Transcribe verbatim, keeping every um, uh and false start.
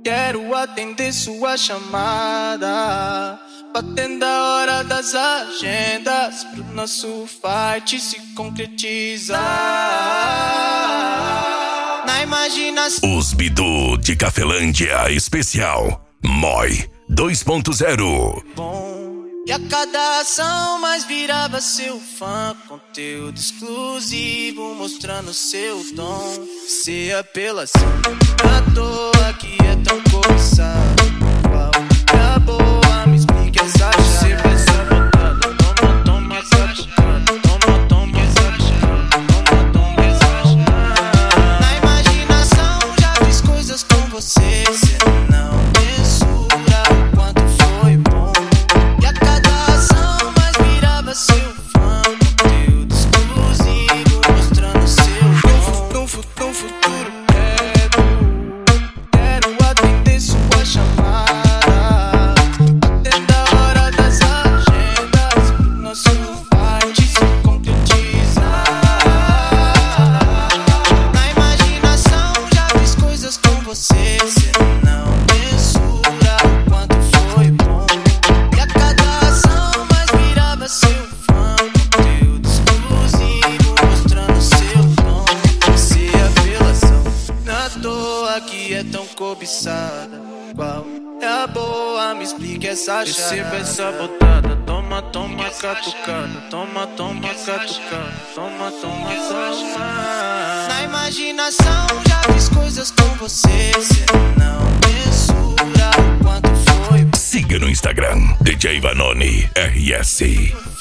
Quero atender sua chamada, batendo a hora das agendas, pro nosso fight se concretizar. Na imaginação. Os Bidu de Cafelândia Especial Moi dois ponto zero. Bom, e a cada ação mais virava seu fã. Conteúdo exclusivo mostrando seu dom. Se apelação à toa que é tão cobiçado. Qual é a boa? Me explique essa chave. Você vai sabotando, toma, toma, catucando. Toma, toma, exagerando. Toma, toma, exagerando. Na imaginação já fiz coisas com você. Cê não mensura o quanto foi bom. E a cada ação mais virava seu fã. Conteúdo exclusivo mostrando seu dom. No futuro, futuro quero, quero atender sua chamada, atenda a hora das agendas, pro nosso fight se concretizar. Na imaginação já fiz coisas com você. Cê não mensura o quanto foi bom. E a cada ação mais virava seu fã. Conteúdo exclusivo mostrando seu dom. Se apelação na toa que é tão cobiçada. Qual é a boa? Me explique essa chave. Receba essa botada. Toma, toma, catucada. Toma, toma, catucada. Toma, toma, toma. Na imaginação já fiz coisas com você. Cê não mensura o quanto foi. Siga no Instagram D J Vanoni R S.